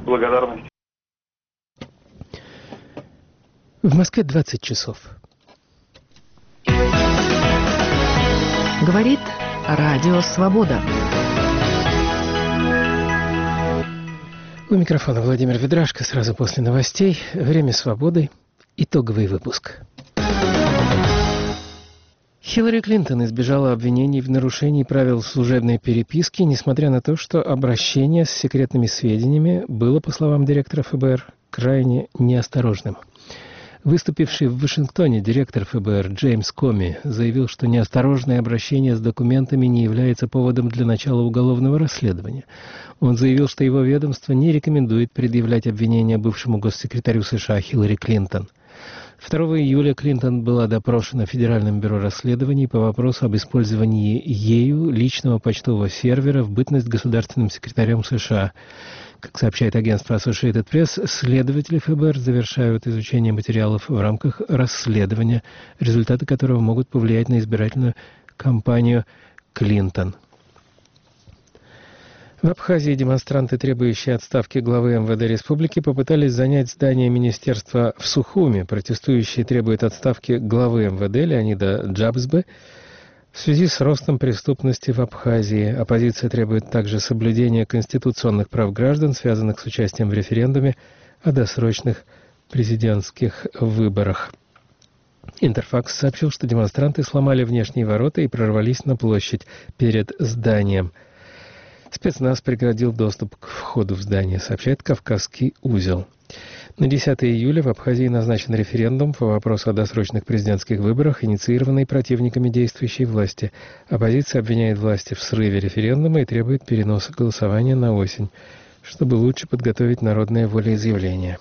благодарность. В Москве 20 часов. Говорит Радио Свобода. У микрофона Владимир Ведрашко. Сразу после новостей. Время свободы. Итоговый выпуск. Хиллари Клинтон избежала обвинений в нарушении правил служебной переписки, несмотря на то, что обращение с секретными сведениями было, по словам директора ФБР, крайне неосторожным. Выступивший в Вашингтоне директор ФБР Джеймс Коми заявил, что неосторожное обращение с документами не является поводом для начала уголовного расследования. Он заявил, что его ведомство не рекомендует предъявлять обвинения бывшему госсекретарю США Хиллари Клинтон. 2 июля Клинтон была допрошена Федеральным бюро расследований по вопросу об использовании ею личного почтового сервера в бытность государственным секретарем США. Как сообщает агентство Associated Press, следователи ФБР завершают изучение материалов в рамках расследования, результаты которого могут повлиять на избирательную кампанию Клинтон. В Абхазии демонстранты, требующие отставки главы МВД республики, попытались занять здание министерства в Сухуми. Протестующие требуют отставки главы МВД Леонида Джабсбы в связи с ростом преступности в Абхазии. Оппозиция требует также соблюдения конституционных прав граждан, связанных с участием в референдуме о досрочных президентских выборах. Интерфакс сообщил, что демонстранты сломали внешние ворота и прорвались на площадь перед зданием. Спецназ преградил доступ к входу в здание, сообщает «Кавказский узел». На 10 июля в Абхазии назначен референдум по вопросу о досрочных президентских выборах, инициированный противниками действующей власти. Оппозиция обвиняет власти в срыве референдума и требует переноса голосования на осень, чтобы лучше подготовить народное волеизъявление.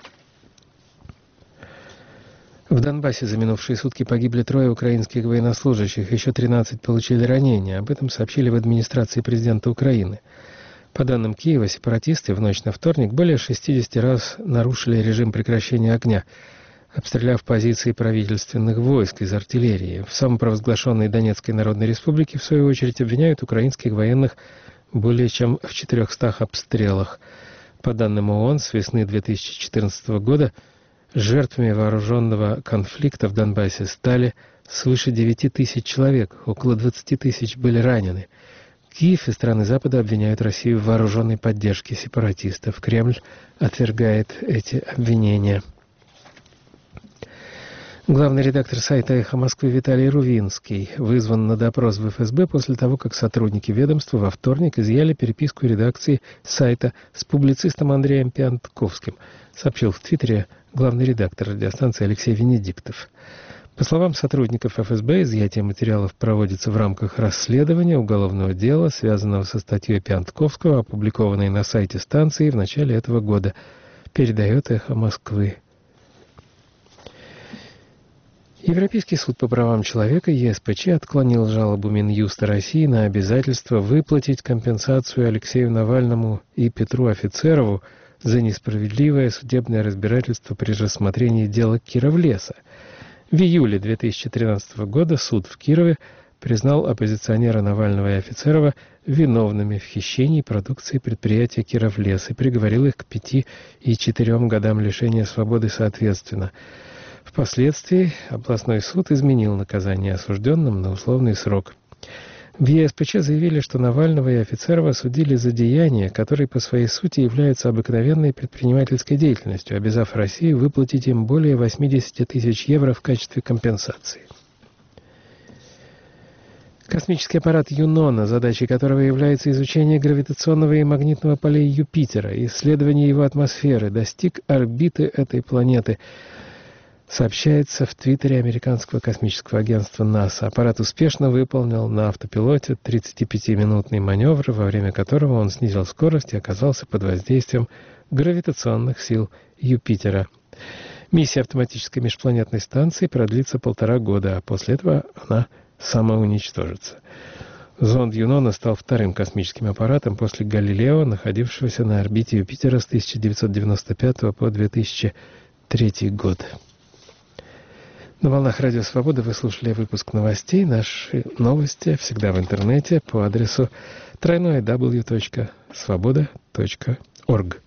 В Донбассе за минувшие сутки погибли 3 украинских военнослужащих, еще 13 получили ранения. Об этом сообщили в администрации президента Украины. По данным Киева, сепаратисты в ночь на вторник более 60 раз нарушили режим прекращения огня, обстреляв позиции правительственных войск из артиллерии. В самопровозглашенной Донецкой Народной Республике, в свою очередь, обвиняют украинских военных более чем в 400 обстрелах. По данным ООН, с весны 2014 года жертвами вооруженного конфликта в Донбассе стали свыше 9 тысяч человек, около 20 тысяч были ранены. Киев и страны Запада обвиняют Россию в вооруженной поддержке сепаратистов. Кремль отвергает эти обвинения. Главный редактор сайта «Эхо Москвы» Виталий Рувинский вызван на допрос в ФСБ после того, как сотрудники ведомства во вторник изъяли переписку редакции сайта с публицистом Андреем Пиантковским, сообщил в Твиттере главный редактор радиостанции Алексей Венедиктов. По словам сотрудников ФСБ, изъятие материалов проводится в рамках расследования уголовного дела, связанного со статьей Пиантковского, опубликованной на сайте станции в начале этого года, передает «Эхо Москвы». Европейский суд по правам человека ЕСПЧ отклонил жалобу Минюста России на обязательство выплатить компенсацию Алексею Навальному и Петру Офицерову за несправедливое судебное разбирательство при рассмотрении дела Кировлеса. В июле 2013 года суд в Кирове признал оппозиционера Навального и Офицерова виновными в хищении продукции предприятия «Кировлес» и приговорил их к 5 и 4 годам лишения свободы соответственно. Впоследствии областной суд изменил наказание осужденным на условный срок. В ЕСПЧ заявили, что Навального и Офицерова судили за деяния, которые по своей сути являются обыкновенной предпринимательской деятельностью, обязав Россию выплатить им более 80 тысяч евро в качестве компенсации. Космический аппарат Юнона, задачей которого является изучение гравитационного и магнитного полей Юпитера и исследование его атмосферы, достиг орбиты этой планеты, сообщается в Твиттере американского космического агентства НАСА. Аппарат успешно выполнил на автопилоте 35-минутный маневр, во время которого он снизил скорость и оказался под воздействием гравитационных сил Юпитера. Миссия автоматической межпланетной станции продлится 1,5 года, а после этого она самоуничтожится. Зонд Юнона стал вторым космическим аппаратом после Галилео, находившегося на орбите Юпитера с 1995 по 2003 год. На волнах Радио Свобода вы слушали выпуск новостей. Наши новости всегда в интернете по адресу www.svoboda.org.